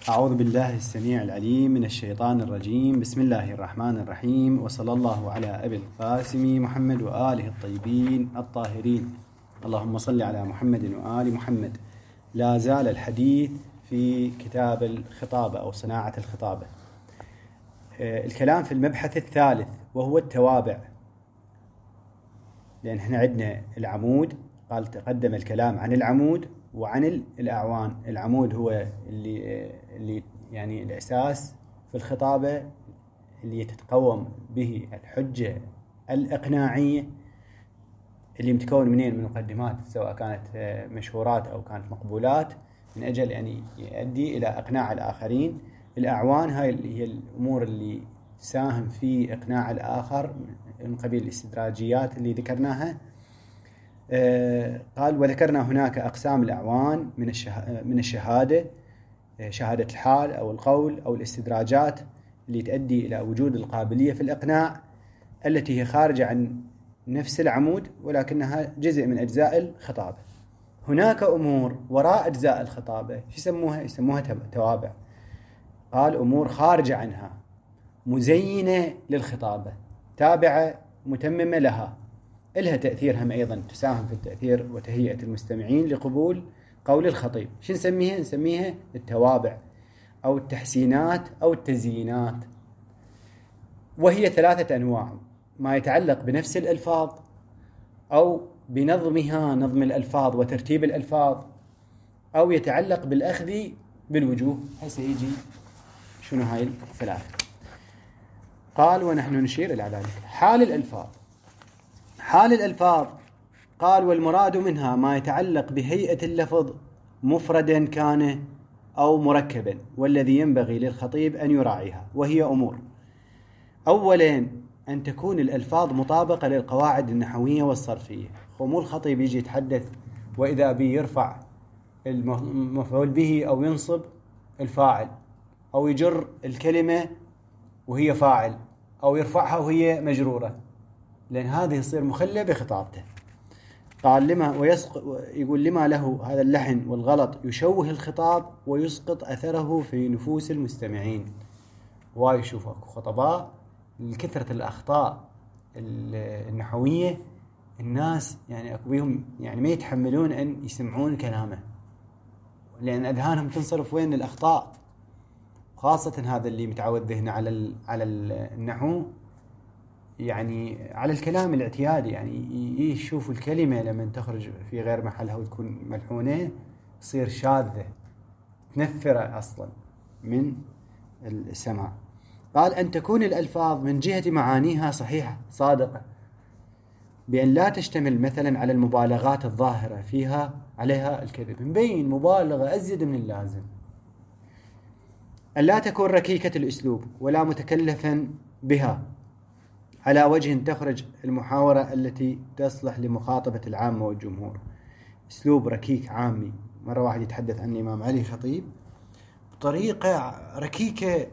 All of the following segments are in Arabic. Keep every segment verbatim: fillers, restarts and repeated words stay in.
أعوذ بالله السميع العليم من الشيطان الرجيم. بسم الله الرحمن الرحيم، وصلى الله على أبي القاسم محمد وآله الطيبين الطاهرين. اللهم صل على محمد وآل محمد. لا زال الحديث في كتاب الخطابة أو صناعة الخطابة. الكلام في المبحث الثالث وهو التوابع، لأن احنا عندنا العمود، قال تقدم الكلام عن العمود وعن الأعوان. العمود هو اللي اللي يعني الأساس في الخطابة، اللي تتقوم به الحجة الإقناعية، اللي متكون منين؟ من مقدمات، سواء كانت مشهورات أو كانت مقبولات، من أجل يعني يؤدي إلى إقناع الآخرين. الأعوان هاي اللي هي الأمور اللي تساهم في إقناع الآخر من قبيل الاستدراجيات اللي ذكرناها. آه قال وذكرنا هناك أقسام الأعوان من من الشهادة، شهادة الحال أو القول أو الاستدراجات اللي تؤدي إلى وجود القابلية في الإقناع، التي هي خارجة عن نفس العمود ولكنها جزء من أجزاء الخطابة. هناك أمور وراء أجزاء الخطابة، شو يسموها؟ يسموها توابع. قال أمور خارجة عنها، مزينة للخطابة، تابعة متممة لها، إلها تأثير هم أيضا، تساهم في التأثير وتهيئة المستمعين لقبول قول الخطيب. شو نسميها؟ نسميها التوابع أو التحسينات أو التزيينات. وهي ثلاثة أنواع: ما يتعلق بنفس الألفاظ، أو بنظمها، نظم الألفاظ وترتيب الألفاظ، أو يتعلق بالأخذ بالوجوه. هسه يجي شنو هاي الثلاثة. قال ونحن نشير إلى ذلك. حال الألفاظ. حال الألفاظ قال والمراد منها ما يتعلق بهيئة اللفظ مفردا كان أو مركبا، والذي ينبغي للخطيب أن يراعيها، وهي أمور: أولا أن تكون الألفاظ مطابقة للقواعد النحوية والصرفية. مو الخطيب يجي يتحدث وإذا بي يرفع المفعول به أو ينصب الفاعل، أو يجر الكلمة وهي فاعل، أو يرفعها وهي مجرورة، لأن هذه يصير مخلة بخطابته. قال لما ويسق يقول لما له هذا اللحن والغلط يشوه الخطاب ويسقط أثره في نفوس المستمعين. واي يشوفوا خطباء لكثرة الأخطاء النحوية، الناس يعني أكبيهم يعني ما يتحملون أن يسمعون كلامه، لأن أذهانهم تنصرف وين؟ الأخطاء، خاصة هذا اللي متعود ذهنه على على النحو، يعني على الكلام الاعتيادي، يعني يشوف الكلمة لما تخرج في غير محلها وتكون ملحونة تصير شاذة، تنفر أصلا من السماع. قال أن تكون الألفاظ من جهة معانيها صحيحة صادقة، بأن لا تشتمل مثلا على المبالغات الظاهرة فيها عليها الكذب، مبين مبالغة أزيد من اللازم. أن لا تكون ركيكة الأسلوب ولا متكلفا بها على وجه تخرج المحاورة التي تصلح لمخاطبة العامة والجمهور. أسلوب ركيك عامي. مرة واحد يتحدث عن الإمام علي خطيب بطريقة ركيكة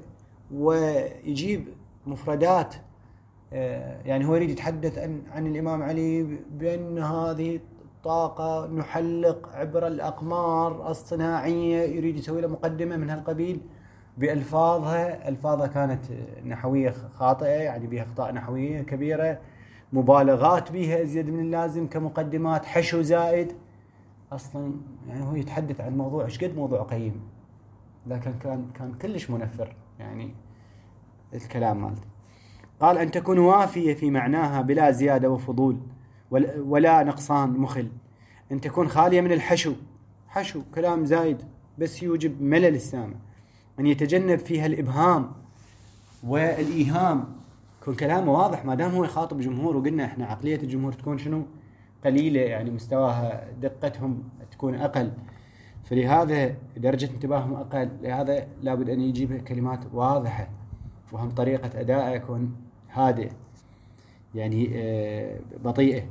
ويجيب مفردات، يعني هو يريد يتحدث عن, عن الإمام علي بأن هذه الطاقة نحلق عبر الأقمار الصناعية، يريد يسوي له مقدمة من هالقبيل بألفاظها. ألفاظها كانت نحوية خاطئة، يعني بها أخطاء نحوية كبيرة، مبالغات بها أزيد من اللازم كمقدمات، حشو زائد. أصلا يعني هو يتحدث عن موضوع إيش قد موضوع قيم، لكن كان كان كلش منفر يعني الكلام مالته. قال أن تكون وافية في معناها بلا زيادة وفضول ولا نقصان مخل. أن تكون خالية من الحشو، حشو كلام زايد بس يوجب ملل السامع. أن يتجنب فيها الإبهام والإيهام، يكون كلامه واضح ما دام هو يخاطب جمهور، وقلنا إحنا عقلية الجمهور تكون شنو؟ قليلة، يعني مستواها دقتهم تكون أقل، فلهذا درجة انتباههم أقل، لهذا لابد أن يجيب كلمات واضحة، وهم طريقة أداءه يكون هادئ يعني بطيئة.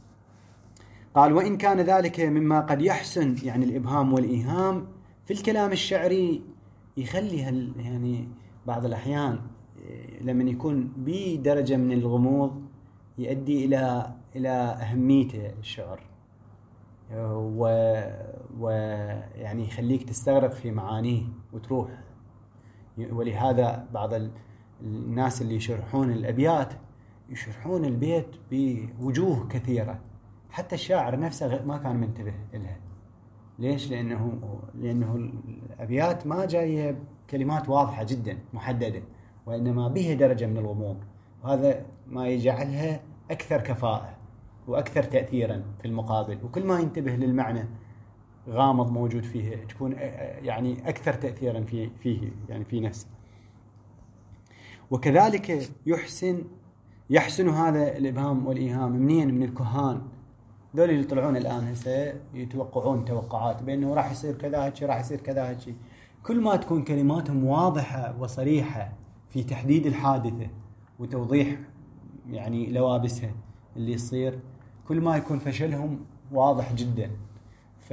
قال وإن كان ذلك مما قد يحسن، يعني الإبهام والإيهام في الكلام الشعري يخلي هال يعني بعض الأحيان لما يكون بدرجة من الغموض يؤدي إلى إلى أهميته الشعر، و... ويعني يخليك تستغرق في معانيه وتروح. ولهذا بعض الناس اللي يشرحون الأبيات يشرحون البيت بوجوه كثيرة، حتى الشاعر نفسه ما كان منتبه لها. ليش؟ لأنه لأنه الأبيات ما جاية كلمات واضحة جدا محددة، وإنما بها درجة من الغموض، وهذا ما يجعلها أكثر كفاءة وأكثر تأثيرا في المقابل. وكل ما ينتبه للمعنى غامض موجود فيه تكون يعني أكثر تأثيرا في فيه يعني في نفسه. وكذلك يحسن يحسن هذا الإبهام والإيهام منين؟ من الكهان. دول اللي يطلعون الآن هسه يتوقعون توقعات بأنه راح يصير كذا هالشيء، راح يصير كذا هالشيء. كل ما تكون كلماتهم واضحة وصريحة في تحديد الحادثة وتوضيح يعني لوابسها اللي يصير، كل ما يكون فشلهم واضح جدا. ف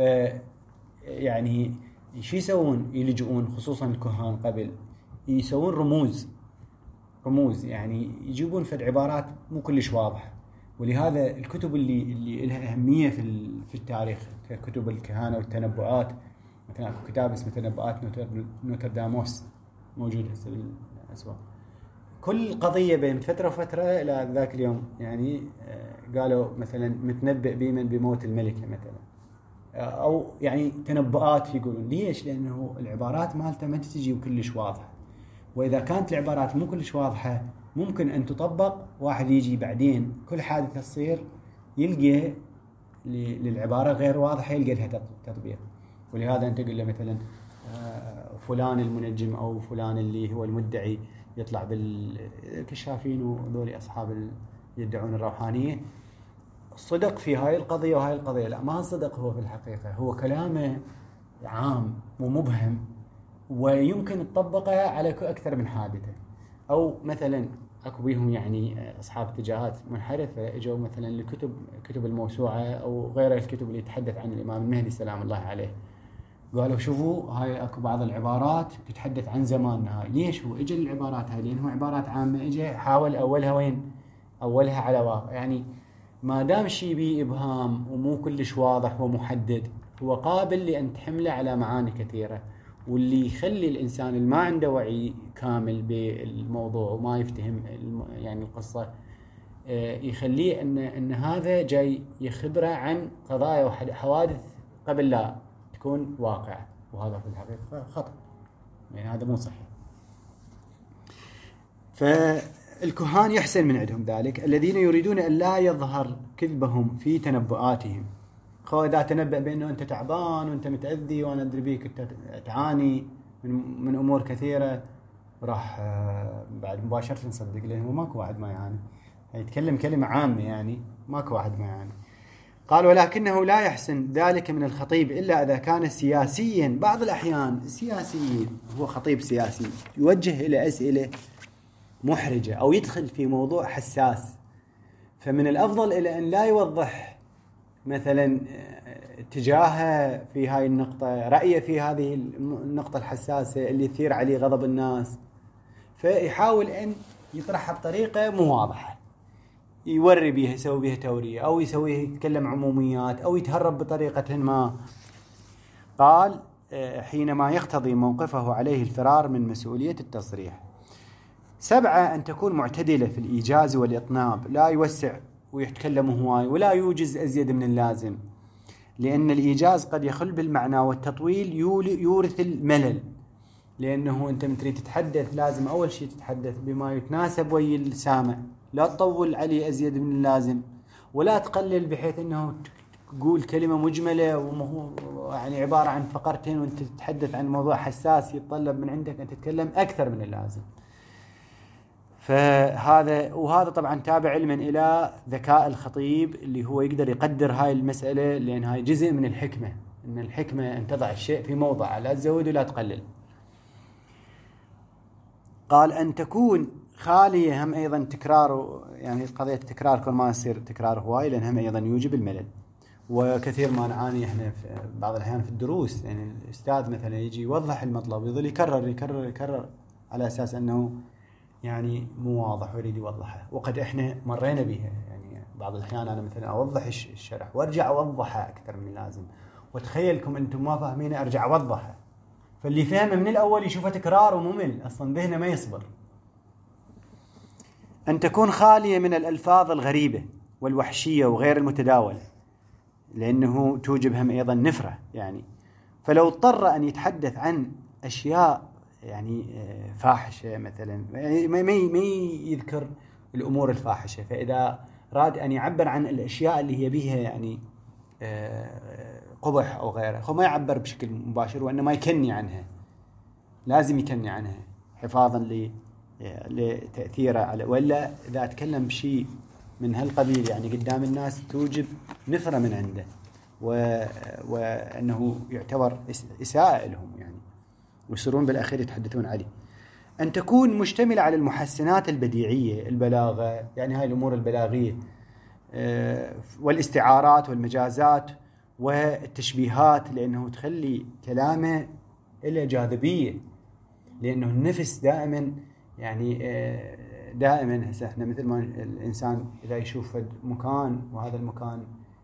يعني شو يسوون؟ يلجؤون خصوصا الكهان قبل يسوون رموز رموز يعني يجيبون فد عبارات مو كلش واضحة. ولهذا الكتب اللي اللي لها أهمية في في التاريخ كتب الكهانة والتنبؤات، مثلا كتاب اسمه تنبؤات نوتر نوترداموس موجود هسه بالأسواق. كل قضية بين فترة وفترة إلى ذاك اليوم يعني قالوا مثلا متنبئ بمن بموت الملكة مثلا، أو يعني تنبؤات يقولون. ليش؟ لأنه العبارات مالته ما تجي كلش واضحة، وإذا كانت العبارات مو كلش واضحة ممكن أن تطبق. واحد يجي بعدين كل حادثة تصير يلقى للعبارة غير واضحة يلقى لها تطبيق. ولهذا أنت تقول له مثلا فلان المنجم أو فلان اللي هو المدعي يطلع بالكشافين وذولي أصحاب يدعون الروحانية صدق في هاي القضية وهاي القضية. لا، ما صدق هو في الحقيقة، هو كلامه عام ومبهم ويمكن تطبقه على أكثر من حادثة. أو مثلا أكو بيهم يعني أصحاب اتجاهات منحرفة اجوا مثلا لكتب كتب الموسوعة أو غير الكتب اللي يتحدث عن الإمام المهدي سلام الله عليه، قالوا شوفوا هاي أكو بعض العبارات تتحدث عن زماننا. هاي ليش هو إجا العبارات هاي؟ لأنه عبارات عامة، إجا حاول أولها وين؟ أولها على واقع. يعني ما دام شيء بيه إبهام ومو كلش واضح ومحدد هو قابل لأن تحمله على معاني كثيرة. واللي يخلي الإنسان اللي ما عنده وعي كامل بالموضوع وما يفتهم يعني القصة يخليه أن أن هذا جاي يخبره عن قضايا وحوادث قبل لا تكون واقعة، وهذا في الحقيقة خطأ، يعني هذا مو صحيح. فالكهان يحسن من عندهم ذلك الذين يريدون أن لا يظهر كذبهم في تنبؤاتهم. خو إذا تنبأ بأنه أنت تعبان وأنت متأذي وأنا أدري بيك أنت تعاني من, من أمور كثيرة، راح بعد مباشرة نصدق، لأنه ماكو واحد ما يعاني. يتكلم كلمة عامة يعني ماكو واحد ما يعاني. قال ولكنه لا يحسن ذلك من الخطيب إلا إذا كان سياسيا. بعض الأحيان سياسي، هو خطيب سياسي يوجه إلى أسئلة محرجة أو يدخل في موضوع حساس، فمن الأفضل إلى أن لا يوضح مثلا اتجاهه في هاي النقطة، رأيه في هذه النقطة الحساسة اللي يثير عليه غضب الناس، فيحاول أن يطرحها بطريقة مو واضحة، يوري بيها، يسوي بيها تورية، أو يسويه يتكلم عموميات، أو يتهرب بطريقة ما. قال حينما يقتضي موقفه عليه الفرار من مسؤولية التصريح. سبعة، أن تكون معتدلة في الإيجاز والإطناب، لا يوسع ويتكلم هواي ولا يوجز أزيد من اللازم، لأن الإيجاز قد يخل بالمعنى والتطويل يورث الملل. لأنه أنت من تريد تتحدث لازم أول شيء تتحدث بما يتناسب ويا السامع، لا تطول عليه أزيد من اللازم، ولا تقلل بحيث أنه تقول كلمة مجملة ومهو يعني عبارة عن فقرتين وأنت تتحدث عن موضوع حساس يتطلب من عندك أن تتكلم أكثر من اللازم. فهذا وهذا طبعا تابع علما إلى ذكاء الخطيب اللي هو يقدر يقدر هاي المسألة، لأن هاي جزء من الحكمة، إن الحكمة أن تضع الشيء في موضعه، لا تزود ولا تقلل. قال أن تكون خالية، هم أيضا تكرار، يعني قضية التكرار كل ما يصير تكرار هواي، لأن هم أيضا يوجب الملل. وكثير ما نعاني إحنا في بعض الأحيان في الدروس، يعني الأستاذ مثلا يجي يوضح المطلب يظل يكرر يكرر يكرر على أساس أنه يعني مو واضح ويريد يوضحه، وقد إحنا مرينا بها يعني بعض الأحيان أنا مثلا أوضح الشرح وأرجع أوضحه أكثر من اللازم، وتخيلكم أنتم ما فاهمينه أرجع أوضحه، فاللي فهمه من الأول يشوفه تكرار وممل، أصلا ذهنه ما يصبر. أن تكون خالية من الألفاظ الغريبة والوحشية وغير المتداولة، لأنه توجب هم أيضا نفرة يعني. فلو اضطر أن يتحدث عن أشياء يعني فاحشة مثلا، يعني ما ما يذكر الأمور الفاحشة، فإذا راد أن يعبر عن الأشياء اللي هي بيها يعني قبح أو غيره، هو ما يعبر بشكل مباشر، وإنما يكني عنها، لازم يكني عنها حفاظا ل لتأثيره على، ولا إذا أتكلم بشيء من هالقبيل يعني قدام الناس توجب نفرة من عنده، و... وأنه يعتبر إساءة لهم يعني، ويصيرون بالأخير يتحدثون عليه. أن تكون مشتملة على المحسنات البديعية، البلاغة يعني هاي الأمور البلاغية، والاستعارات والمجازات والتشبيهات، لأنه تخلي كلامه إلى جاذبية، لأنه النفس دائما يعني دائما هسه احنا مثل ما الإنسان إذا يشوف مكان وهذا المكان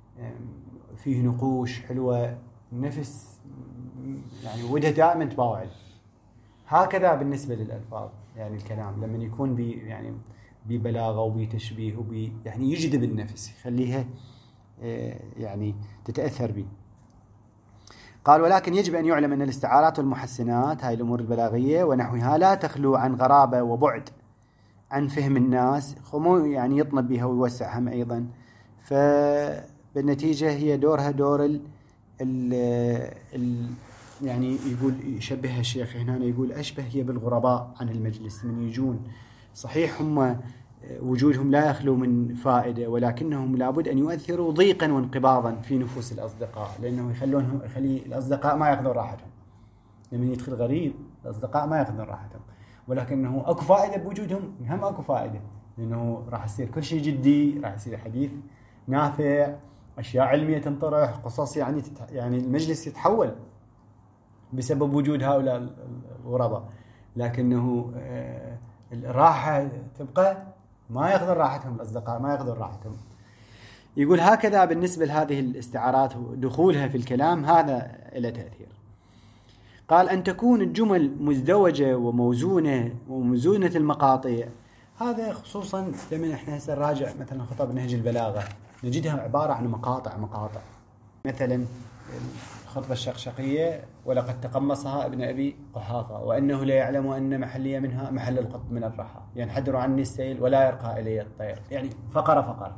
فيه نقوش حلوة، النفس يعني ودها دائما تباوع. هكذا بالنسبة للألفاظ يعني الكلام لما يكون بي يعني ببلاغة وبتشبيه وبي يعني يجذب النفس، يخليها يعني تتأثر به. قال ولكن يجب أن يعلم أن الاستعارات والمحسنات هاي الأمور البلاغية ونحوها لا تخلو عن غرابة وبعد عن فهم الناس، خمو يعني يطنب بها ويوسعهم أيضا، فبالنتيجة هي دورها دور ال ال ال يعني يقول يشبهها الشيخ هنا يقول أشبه هي بالغرباء عن المجلس، من يجون صحيح هم وجودهم لا يخلو من فائدة، ولكنهم لابد أن يؤثروا ضيقا وانقباضا في نفوس الأصدقاء، لأنه يخلونهم يخلي الأصدقاء ما يأخذون راحتهم. لما يدخل غريب الأصدقاء ما يأخذون راحتهم، ولكنه أكو فائدة بوجودهم، هم أكو فائدة، لأنه راح يصير كل شيء جدي، راح يصير حديث نافع، أشياء علمية تنطرح، قصص يعني تت... يعني المجلس يتحول بسبب وجود هؤلاء الغرباء، لكنه الراحة تبقى، ما ياخذون راحتهم الأصدقاء، ما ياخذون راحتهم. يقول هكذا بالنسبة لهذه الاستعارات دخولها في الكلام هذا له تأثير. قال أن تكون الجمل مزدوجة وموزونة وموزونة المقاطع، هذا خصوصا لما احنا هسه نراجع مثلا خطب نهج البلاغة نجدها عبارة عن مقاطع مقاطع، مثلا الخطبة الشقشقية ولقد تقمصها ابن أبي قحافة وأنه لا يعلم أن محلية منها محل القط من الرحى، ينحدر عني السيل ولا يرقى إلي الطير، يعني فقرة فقرة.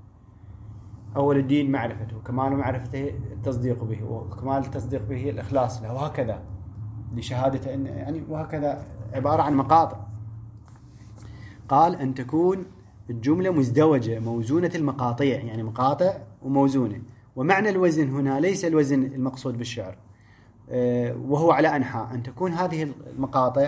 أول الدين معرفته، كمال معرفته التصديق به، وكمال التصديق به الإخلاص له، وهكذا لشهادة أن يعني، وهكذا عبارة عن مقاطع. قال أن تكون الجملة مزدوجة موزونة المقاطع، يعني مقاطع وموزونة. ومعنى الوزن هنا ليس الوزن المقصود بالشعر، وهو على أنحاء، أن تكون هذه المقاطع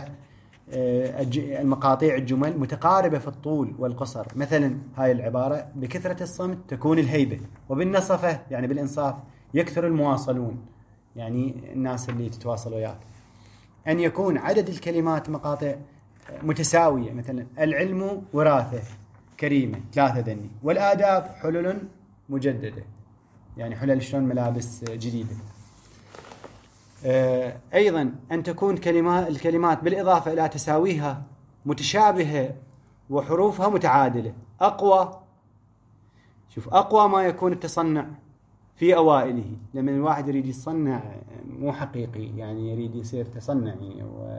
المقاطيع الجمل متقاربة في الطول والقصر. مثلا هاي العبارة بكثرة الصمت تكون الهيبة، وبالنصفة يعني بالإنصاف يكثر المواصلون، يعني الناس اللي تتواصل وياك. أن يكون عدد الكلمات مقاطع متساوية، مثلا العلم وراثة كريمة ثلاثة ذني، والآداب حلل مجددة، يعني حلل شلون ملابس جديدة. أيضا أن تكون كلمات الكلمات بالإضافة إلى تساويها متشابهة وحروفها متعادلة. أقوى، شوف أقوى ما يكون التصنع في أوائله، لما الواحد يريد يصنع مو حقيقي، يعني يريد يصير تصنعي و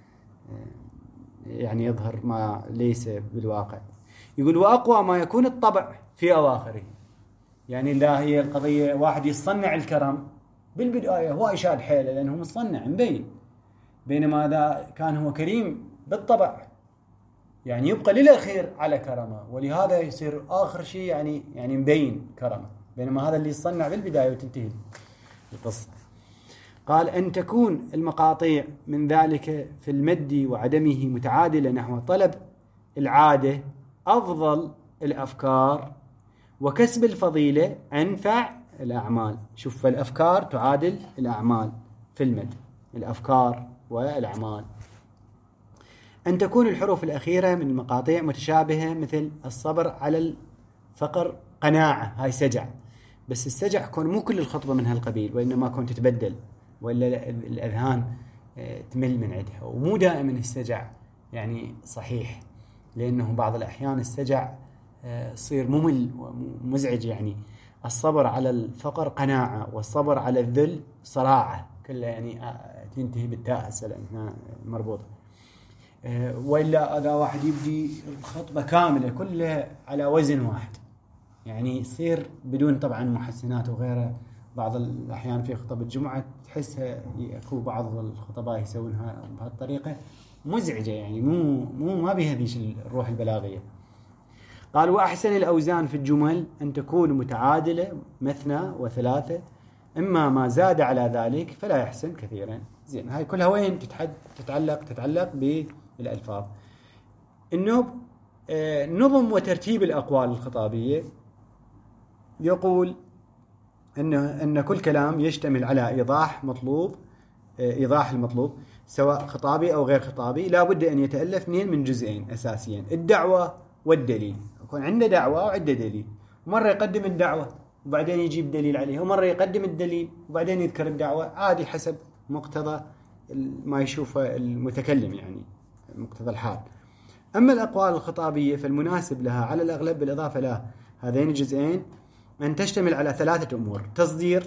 يعني يظهر ما ليس بالواقع. يقول وأقوى ما يكون الطبع في أواخره، يعني لا هي القضية واحد يصنع الكرم بالبداية هو إشاد حيله لأنه مصنع مبين، بينما إذا كان هو كريم بالطبع يعني يبقى للأخير على كرمه، ولهذا يصير آخر شيء يعني يعني مبين كرمه، بينما هذا اللي يصنع بالبداية وتنتهي القصة. قال أن تكون المقاطع من ذلك في المد وعدمه متعادلة نحو طلب العادة أفضل الأفكار وكسب الفضيلة أنفع الأعمال. شوف فالأفكار تعادل الأعمال في المد، الأفكار والأعمال. أن تكون الحروف الأخيرة من المقاطع متشابهة، مثل الصبر على الفقر قناعة، هاي سجع. بس السجع كون مو كل الخطبة من هالقبيل، وإنما كون تتبدل وإلا الأذهان تمل من عندها. ومو دائما السجع يعني صحيح، لأنه بعض الأحيان السجع يصير ممل ومزعج. يعني الصبر على الفقر قناعة، والصبر على الذل صراعة، كلها يعني تنتهي بالتاء هسه هنا مربوطة. وإلا إذا واحد يبدي الخطبة كاملة كلها على وزن واحد، يعني يصير بدون طبعا محسنات وغيره. بعض الأحيان في خطب الجمعة تحسها يكون بعض الخطباء يسوونها بهالطريقة مزعجة، يعني مو مو ما بها ذيش الروح البلاغية. قال وأحسن الأوزان في الجمل أن تكون متعادلة مثنى وثلاثة، إما ما زاد على ذلك فلا يحسن كثيرا. زين، هاي كلها وين تتعلق تتعلق بالألفاظ. النوب آه نظم وترتيب الأقوال الخطابية. يقول أن أن كل كلام يشتمل على إيضاح مطلوب آه إيضاح المطلوب سواء خطابي أو غير خطابي، لا بد أن يتألف اثنين من جزئين أساسيين: الدعوة والدليل. يكون عنده دعوة وعنده دليل، مرة يقدم الدعوة وبعدين يجيب دليل عليها، ومرة يقدم الدليل وبعدين يذكر الدعوة، عادي حسب مقتضى ما يشوفه المتكلم، يعني مقتضى الحال. أما الأقوال الخطابية فالمناسب لها على الأغلب بالإضافة لها هذين الجزئين أن تشتمل على ثلاثة أمور: تصدير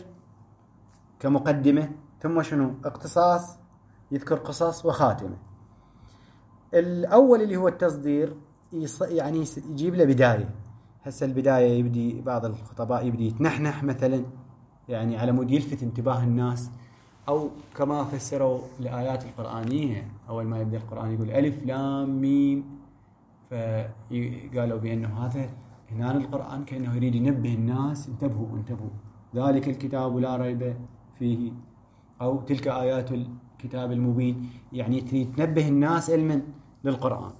كمقدمة، ثم شنو اقتصاص يذكر قصص، وخاتمة. الأول اللي هو التصدير يعني يجيب له بداية. هسه البداية يبدي بعض الخطباء يبدي يتنحنح مثلا، يعني على مود يلفت انتباه الناس، أو كما فسروا الآيات القرآنية أول ما يبدأ القرآن يقول ألف لام ميم، فقالوا بأنه هذا هنا القرآن كأنه يريد ينبه الناس انتبهوا انتبهوا ذلك الكتاب لا ريب فيه، أو تلك آيات الكتاب المبين، يعني تريد تنبه الناس علما للقرآن.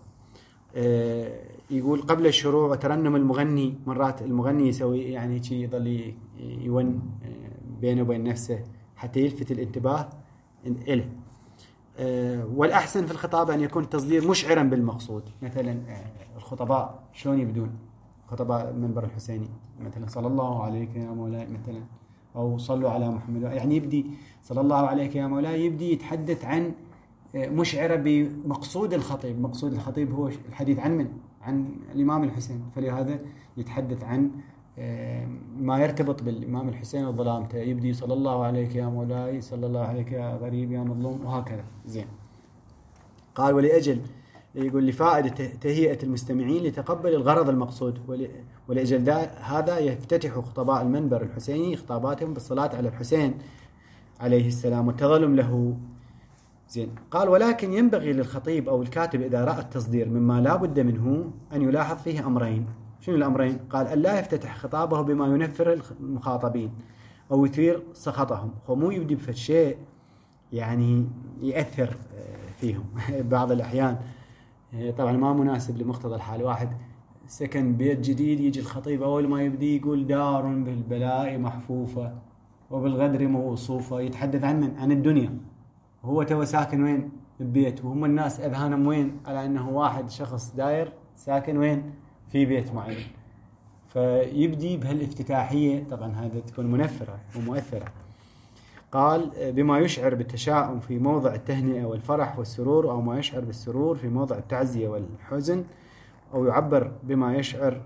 يقول قبل الشروع وترنم المغني، مرات المغني يسوي يعني شيء يظل يون بينه وبين نفسه حتى يلفت الانتباه إله. والأحسن في الخطابة أن يكون التصدير مشعرا بالمقصود. مثلا الخطباء شلون يبدون؟ خطباء المنبر الحسيني مثلا صلى الله عليك يا مولاي مثلا، أو صلوا على محمد، يعني يبدي صلى الله عليك يا مولاي، يبدي يتحدث عن مشعرة بمقصود الخطيب. مقصود الخطيب هو الحديث عن من؟ عن الإمام الحسين، فلهذا يتحدث عن ما يرتبط بالإمام الحسين وظلامته. يبدي صلى الله عليك يا مولاي، صلى الله عليك يا غريب يا مظلوم، وهكذا. زين. قال ولأجل يقول لفائدة تهيئة المستمعين لتقبل الغرض المقصود، ولأجل هذا يفتتح خطباء المنبر الحسيني خطاباتهم بالصلاة على الحسين عليه السلام والتظلم له. زين. قال ولكن ينبغي للخطيب أو الكاتب إذا رأى التصدير مما لا بد منه أن يلاحظ فيه أمرين. شنو الأمرين؟ قال ألا يفتتح خطابه بما ينفر المخاطبين أو يثير سخطهم. هو مو يبدي بشيء يعني يأثر فيهم بعض الأحيان طبعا ما مناسب لمقتضى الحال. واحد سكن بيت جديد، يجي الخطيب أول ما يبدي يقول دار بالبلاء محفوفة وبالغدر موصوفة، يتحدث عن من؟ عن الدنيا. هو تو ساكن وين؟ ببيت، وهم الناس أذهانهم وين؟ على أنه واحد شخص داير ساكن وين؟ في بيت معين. فيبدي بهالافتتاحية، طبعا هذا تكون منفرة ومؤثرة. قال بما يشعر بالتشاؤم في موضع التهنئة والفرح والسرور، أو ما يشعر بالسرور في موضع التعزية والحزن، أو يعبر بما يشعر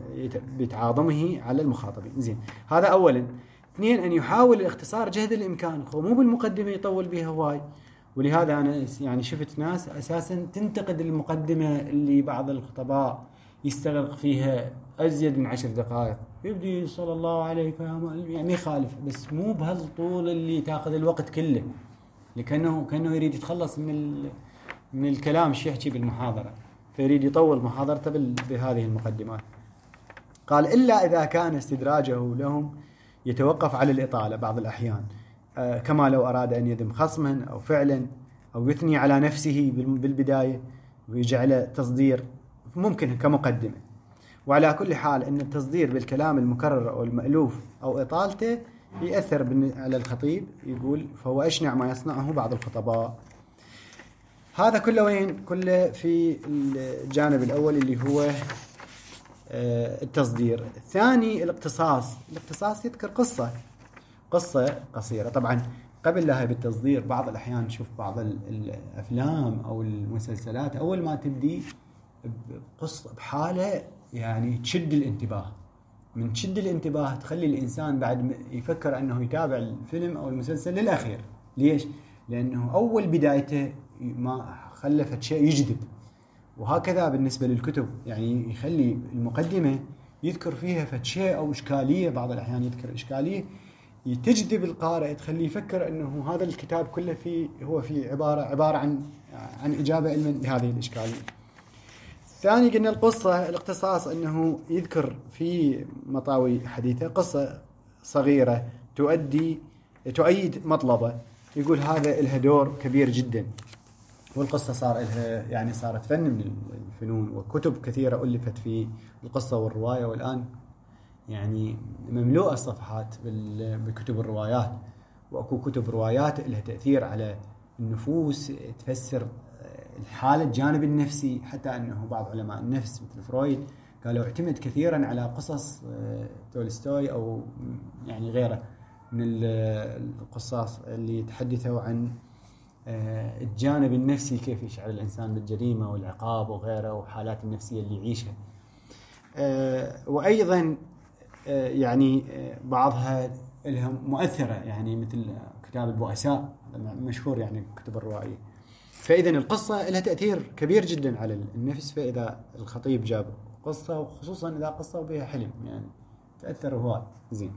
بتعاظمه على المخاطبين. زين، هذا أولا. اثنين، أن يحاول الاختصار جهد الإمكان، مو بالمقدمة يطول بها هواي. ولهذا أنا يعني شفت ناس أساسا تنتقد المقدمة اللي بعض الخطباء يستغرق فيها أزيد من عشر دقائق، يبدي صلى الله عليك يعني يخالف، بس مو بهالطول اللي تاخذ الوقت كله، لكنه كأنه يريد يتخلص من من الكلام شو يحكي بالمحاضرة، فيريد يطول محاضرته بهذه المقدمات. قال إلا إذا كان استدراجه لهم يتوقف على الإطالة بعض الأحيان، آه كما لو أراد أن يذم خصما أو فعلا أو يثني على نفسه بالبداية ويجعله تصدير، ممكن كمقدمة. وعلى كل حال أن التصدير بالكلام المكرر أو المألوف أو إطالته يأثر على الخطيب. يقول فهو أشنع ما يصنعه بعض الخطباء. هذا كله وين؟ كله في الجانب الأول اللي هو التصدير. الثاني الاقتصاص. الاقتصاص يذكر قصة قصة قصيرة. طبعا قبل لها بالتصدير بعض الأحيان نشوف بعض الأفلام أو المسلسلات أول ما تبدي بقصة بحالة يعني تشد الانتباه، من تشد الانتباه تخلي الإنسان بعد يفكر أنه يتابع الفيلم أو المسلسل للأخير. ليش؟ لأنه أول بدايته ما خلفت شيء يجذب. وهكذا بالنسبة للكتب، يعني يخلي المقدمة يذكر فيها فشيء أو إشكالية، بعض الأحيان يذكر إشكالية تجذب القارئ، تخليه يفكر أنه هذا الكتاب كله فيه هو في عبارة عبارة عن عن إجابة لهذه الإشكالية. الثاني قلنا القصة. الاقتصاص أنه يذكر في مطاوي حديثة قصة صغيرة تؤدي تؤيد مطلبه، يقول هذا لها دور كبير جدا. والقصة صار لها يعني صارت فن من الفنون، وكتب كثيرة ألفت في القصة والرواية، والآن يعني مملوءة الصفحات بكتب الروايات. وأكو كتب روايات لها تأثير على النفوس، تفسر الحالة الجانب النفسي، حتى أنه بعض علماء النفس مثل فرويد قالوا اعتمد كثيرا على قصص تولستوي أو يعني غيره من القصاص اللي يتحدثوا عن الجانب النفسي، كيف يشعر الإنسان بالجريمة والعقاب وغيره، وحالات النفسية اللي يعيشها. وأيضا يعني بعضها لها مؤثرة، يعني مثل كتاب البؤساء مشهور يعني كتب الروائية. فإذا القصة لها تأثير كبير جدا على النفس. فإذا الخطيب جاب قصة، وخصوصا إذا قصة وبها حلم، يعني تأثر هواي زين.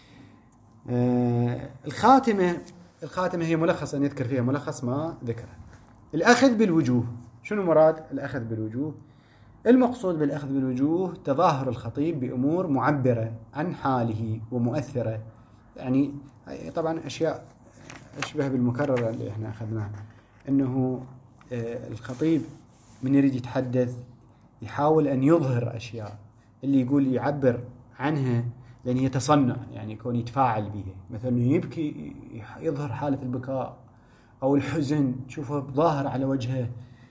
آه الخاتمة. الخاتمة هي ملخص، أن يذكر فيها ملخص ما ذكره. الأخذ بالوجوه. شنو مراد الأخذ بالوجوه؟ المقصود بالأخذ بالوجوه تظاهر الخطيب بأمور معبرة عن حاله ومؤثرة، يعني طبعا أشياء أشبه بالمكررة اللي احنا أخذناها، أنه الخطيب من يريد يتحدث يحاول أن يظهر أشياء اللي يقول يعبر عنها، لأن يتصنع يعني يكون يتفاعل بها. مثلا يبكي يظهر حالة البكاء أو الحزن تشوفه ظاهر على وجهه،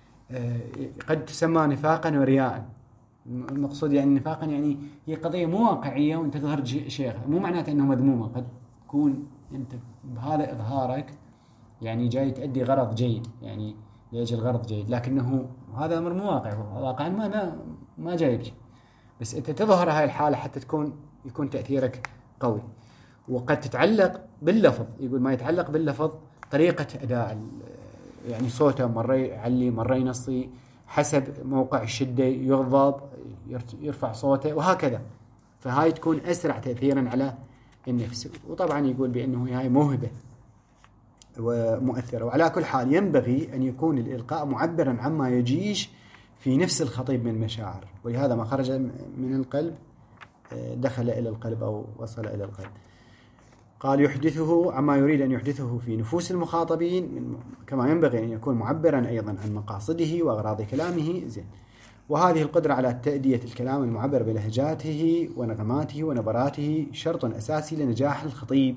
قد تسمى نفاقا ورياء. المقصود يعني نفاقا يعني هي قضية مو واقعية وانت تظهر شيء، مو معناته أنه مذمومة، قد تكون أنت بهذا إظهارك يعني جاي تأدي غرض جيد، يعني لأجل غرض جيد، لكنه هذا أمر مو واقع، واقعا ما ما ما جاي يبكي، بس أنت تظهر هاي الحالة حتى تكون يكون تأثيرك قوي. وقد تتعلق باللفظ، يقول ما يتعلق باللفظ طريقة أداء، يعني صوته مرة يعلي مرة ينصي حسب موقع الشدة، يغضب يرفع صوته وهكذا. فهاي تكون أسرع تأثيرا على النفس. وطبعا يقول بأنه هاي موهبة ومؤثرة. وعلى كل حال ينبغي أن يكون الإلقاء معبرا عما يجيش في نفس الخطيب من مشاعر، ولهذا ما خرج من القلب دخل إلى القلب أو وصل إلى القلب. قال يحدثه عما يريد أن يحدثه في نفوس المخاطبين، كما ينبغي أن يكون معبرا أيضا عن مقاصده وأغراض كلامه. زين. وهذه القدرة على تأدية الكلام المعبر بلهجاته ونغماته ونبراته شرط أساسي لنجاح الخطيب،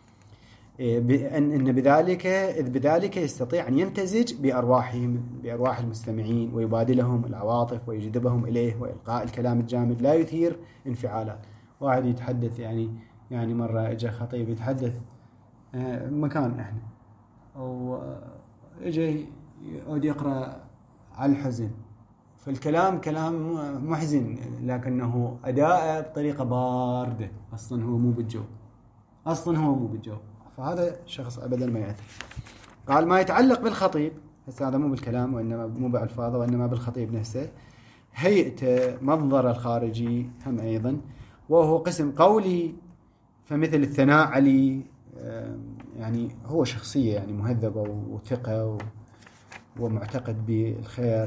بأن إن بذلك إذ بذلك يستطيع أن يمتزج بأرواحهم بأرواح المستمعين ويبادلهم العواطف ويجذبهم إليه، وإلقاء الكلام الجامد لا يثير انفعالات. واحد يتحدث يعني يعني مرة إجا خطيب يتحدث مكان إحنا، أو إجا يقعد يقرأ على الحزن، فالكلام كلام محزن لكنه أداءه بطريقة باردة، أصلا هو مو بالجو أصلا هو مو بالجو فهذا شخص أبدا ما يأثر. قال ما يتعلق بالخطيب، هسه هذا مو بالكلام وإنما مو بألفاظه وإنما بالخطيب نفسه، هيئته منظر الخارجي هم أيضا، وهو قسم قولي، فمثل الثناء عليه، يعني هو شخصية يعني مهذبة وثقة ومعتقد بالخير،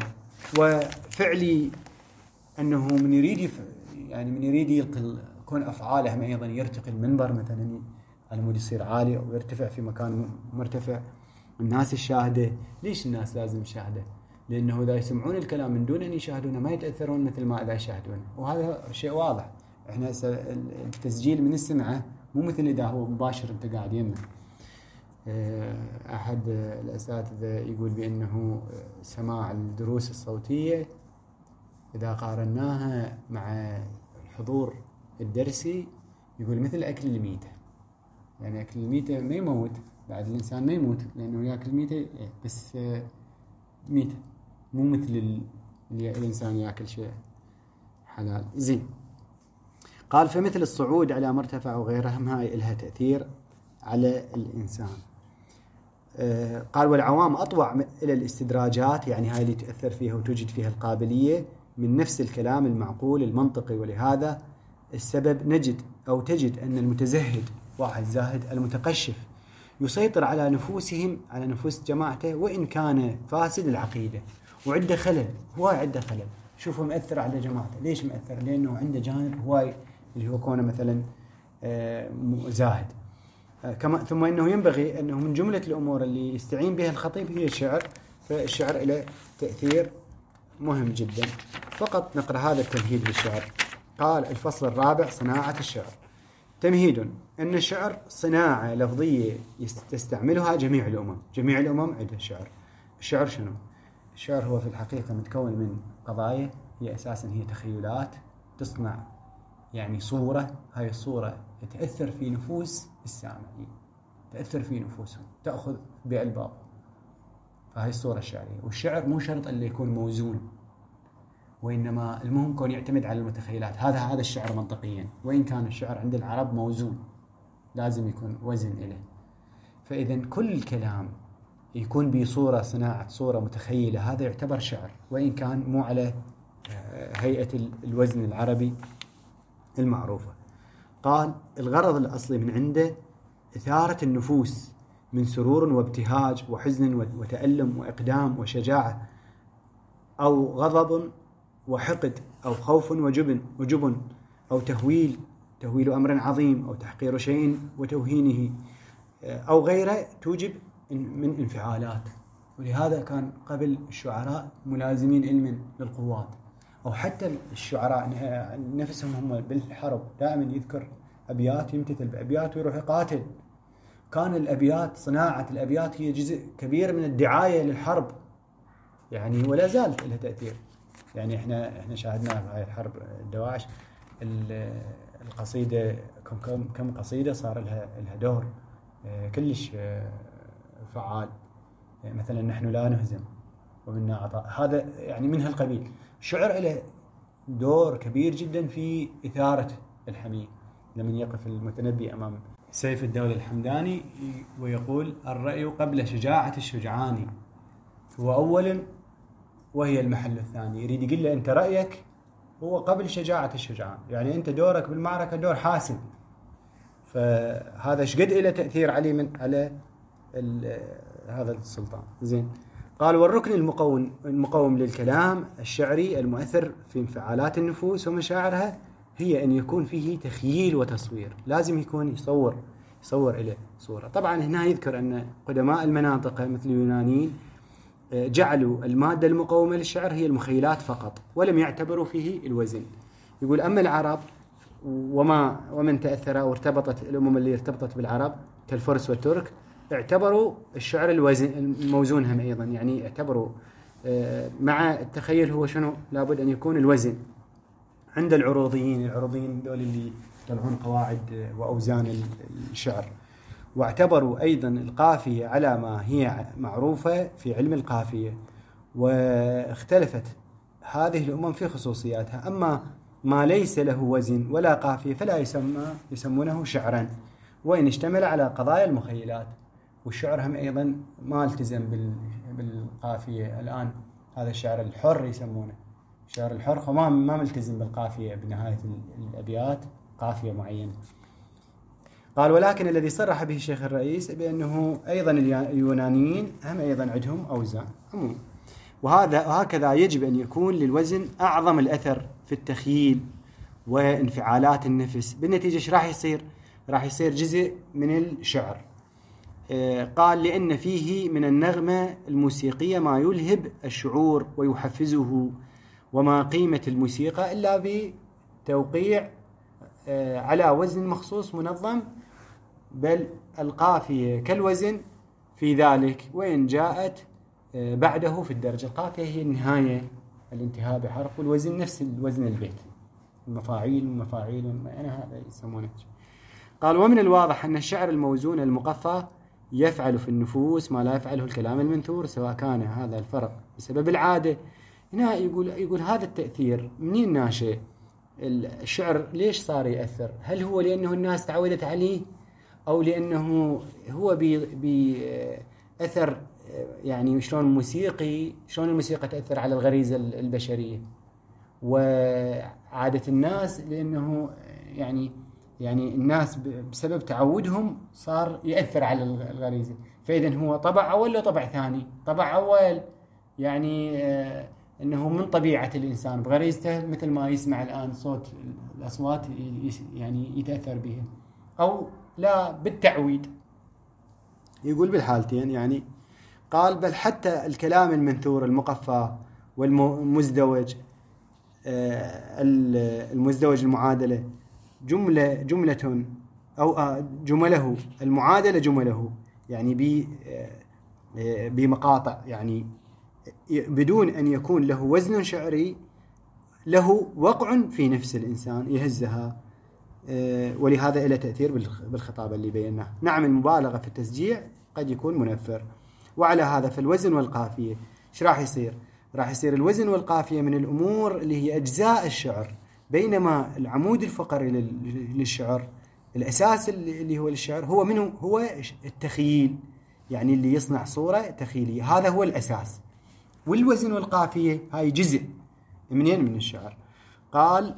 وفعلي أنه من يريد يعني من يريد يلقي كون أفعاله هم أيضا يرتقي المنبر مثلا المود يصير عالي أو يرتفع في مكان مرتفع، الناس الشاهدة. ليش الناس لازم يشاهده؟ لأنه إذا يسمعون الكلام من دون أن يشاهدونه ما يتأثرون مثل ما إذا يشاهدونه، وهذا شيء واضح. إحنا التسجيل من السمعة مو مثل إذا هو مباشر أنت قاعد يمه. أحد الأساتذة يقول بأنه سماع الدروس الصوتية إذا قارناها مع الحضور الدرسي يقول مثل أكل الميتة، يعني أكل الميتة ما يموت، بعد الإنسان ما يموت لأنه يأكل ميتة بس ميتة، مو مثل الإنسان يأكل شيء حلال. زين، قال فمثل الصعود على مرتفع وغيرها هاي لها تأثير على الإنسان. قال والعوام أطوع إلى الاستدراجات، يعني هاي اللي تأثر فيها وتوجد فيها القابلية من نفس الكلام المعقول المنطقي، ولهذا السبب نجد أو تجد أن المتزهد واحد زاهد المتقشف يسيطر على نفوسهم، على نفوس جماعته، وإن كان فاسد العقيدة وعنده خلل، هواي عنده خلل. شوفوا مؤثر على جماعته، ليش مؤثر؟ لأنه عنده جانب هواي اللي هو كونه مثلا زاهد. كما ثم إنه ينبغي أنه من جملة الأمور اللي يستعين بها الخطيب هي الشعر، فالشعر له تأثير مهم جدا. فقط نقرأ هذا التمهيد للشعر. قال الفصل الرابع صناعة الشعر. تمهيد: أن الشعر صناعة لفظية تستعملها جميع الأمم، جميع الأمم عندها شعر. الشعر شنو؟ الشعر هو في الحقيقة متكون من قضايا، هي أساسا هي تخيلات تصنع يعني صورة، هاي الصورة تأثر في نفوس السامعين، تأثر في نفوسهم، تأخذ بألباب، فهاي الصورة الشعرية. والشعر مو شرط أن يكون موزون، وإنما المهم كون يعتمد على المتخيلات. هذا هذا الشعر منطقيا، وإن كان الشعر عند العرب موزون لازم يكون وزن إليه. فإذا كل كلام يكون بصورة، صناعة صورة متخيلة، هذا يعتبر شعر، وإن كان مو على هيئة الوزن العربي المعروفة. قال الغرض الأصلي من عنده إثارة النفوس من سرور وابتهاج وحزن وتألم وإقدام وشجاعة أو غضب وحقد أو خوف وجبن وجبن أو تهويل تهويل أمر عظيم أو تحقير شيء وتوهينه أو غيره توجب من انفعالات. ولهذا كان قبل الشعراء ملازمين علما للقوات، أو حتى الشعراء نفسهم هم بالحرب دائما يذكر أبيات، يمتثل بأبيات ويروح يقاتل. كان الأبيات، صناعة الأبيات هي جزء كبير من الدعاية للحرب يعني، ولا زالت لها تأثير. يعني احنا احنا شاهدناها في هاي الحرب الدواعش، القصيدة كم كم كم قصيدة صار لها لها دور كلش فعال. مثلا نحن لا نهزم ومنا عطاء، هذا يعني من هالقبيل. الشعر له دور كبير جدا في إثارة الحمية. لمن يقف المتنبي أمام سيف الدولة الحمداني ويقول الرأي قبل شجاعة الشجعان هو أول وهي المحل الثاني، يريد يقول له أنت رأيك هو قبل شجاعة الشجعان، يعني أنت دورك بالمعركة دور حاسم. فهذا شقد إلى تأثير عليه من على هذا السلطان. زين، قال والركن المقوم المقوم للكلام الشعري المؤثر في انفعالات النفوس ومشاعرها هي أن يكون فيه تخييل وتصوير، لازم يكون يصور يصور إليه صورة. طبعا هنا يذكر أن قدماء المناطق مثل اليونانيين جعلوا المادة المقومة للشعر هي المخيلات فقط، ولم يعتبروا فيه الوزن. يقول أما العرب وما ومن تأثر وارتبطت الأمم اللي ارتبطت بالعرب كالفرس والترك اعتبروا الشعر الوزن الموزون هم أيضا، يعني اعتبروا مع التخيل هو شنو لابد أن يكون الوزن. عند العروضيين، العروضيين دول اللي يطلعون قواعد وأوزان الشعر، واعتبروا أيضا القافية على ما هي معروفة في علم القافية، واختلفت هذه الأمم في خصوصياتها. أما ما ليس له وزن ولا قافية فلا يسمى يسمونه شعرا، وإن اشتمل على قضايا المخيلات. والشعر هم أيضا ما التزم بالقافية. الآن هذا الشعر الحر يسمونه الشعر الحر، فما ما ملتزم بالقافية بنهاية الأبيات قافية معينة. قال ولكن الذي صرح به الشيخ الرئيس بأنه أيضا اليونانيين هم أيضا عندهم أوزان عموما. وهذا وهكذا يجب أن يكون للوزن أعظم الأثر في التخييل وانفعالات النفس. بالنتيجة ايش راح يصير؟ راح يصير جزء من الشعر. قال لأن فيه من النغمة الموسيقية ما يلهب الشعور ويحفزه، وما قيمة الموسيقى إلا بتوقيع على وزن مخصوص منظم، بل القافية كالوزن في ذلك، وإن جاءت بعده في الدرجة. القافية هي النهاية الانتهاء بحرف، والوزن نفس الوزن البيت، المفاعيل ومفاعيل يعني هذا يسمونه. قال ومن الواضح أن الشعر الموزون المقفى يفعل في النفوس ما لا يفعله الكلام المنثور، سواء كان هذا الفرق بسبب العادة. هنا يقول يقول هذا التأثير منين ناشئ؟ الشعر ليش صار يأثر؟ هل هو لأنه الناس تعودت عليه، أو لأنه هو بأثر يعني شلون موسيقي، شلون الموسيقى تأثر على الغريزة البشرية وعادة الناس، لأنه يعني يعني الناس بسبب تعودهم صار يأثر على الغريزة. فإذا هو طبع أول لو طبع ثاني؟ طبع أول يعني آه أنه من طبيعة الإنسان بغريزته، مثل ما يسمع الآن صوت الأصوات يعني يتأثر بها، أو لا بالتعويد. يقول بالحالتين يعني. قال بل حتى الكلام المنثور المقفى والمزدوج، آه المزدوج المعادلة جملة جملة أو جمله المعادلة جمله يعني بمقاطع، يعني بدون أن يكون له وزن شعري له وقع في نفس الإنسان يهزها، ولهذا إلى تأثير بالخطابة اللي بيناه. نعم المبالغة في التسجيع قد يكون منفر. وعلى هذا فالوزن والقافية إيش راح يصير؟ راح يصير الوزن والقافية من الأمور اللي هي أجزاء الشعر، بينما العمود الفقري للشعر الأساس اللي هو للشعر هو منه هو التخيل، يعني اللي يصنع صورة تخيلية، هذا هو الأساس. والوزن والقافية هاي جزء منين؟ من الشعر. قال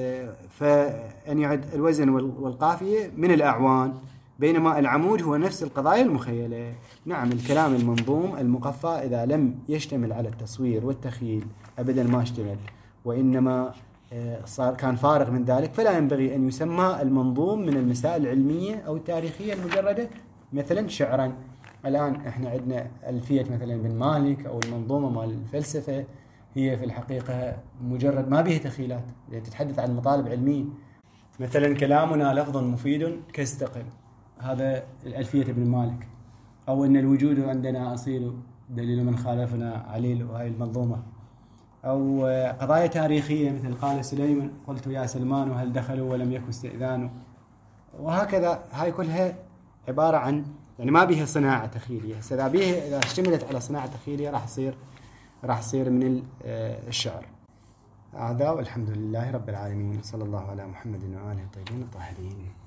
فأن يعد الوزن والقافية من الأعوان، بينما العمود هو نفس القضايا المخيلة. نعم الكلام المنظوم المقفى إذا لم يشتمل على التصوير والتخيل أبدا ما اشتمل، وإنما صار كان فارغ من ذلك، فلا ينبغي أن يسمى المنظوم من المسائل العلمية أو التاريخية المجردة مثلا شعرا. الآن احنا عندنا ألفية مثلا بن مالك أو المنظومة مال الفلسفة، هي في الحقيقة مجرد ما بها تخيلات، تتحدث عن مطالب علمية. مثلا كلامنا لفظ مفيد كاستقل، هذا الألفية بن مالك. أو أن الوجود عندنا أصيل دليل من خالفنا عليل، وهي المنظومة. أو قضايا تاريخية مثل قال سليمان قلت يا سلمان هل دخلوا ولم يكن استئذانوا، وهكذا. هاي كلها عبارة عن يعني ما بيها صناعة تخيلية. إذا بيها إذا اشتملت على صناعة تخيلية راح يصير راح يصير من الشعر. هذا والحمد لله رب العالمين، صلى الله على محمد وآله الطيبين الطاهرين.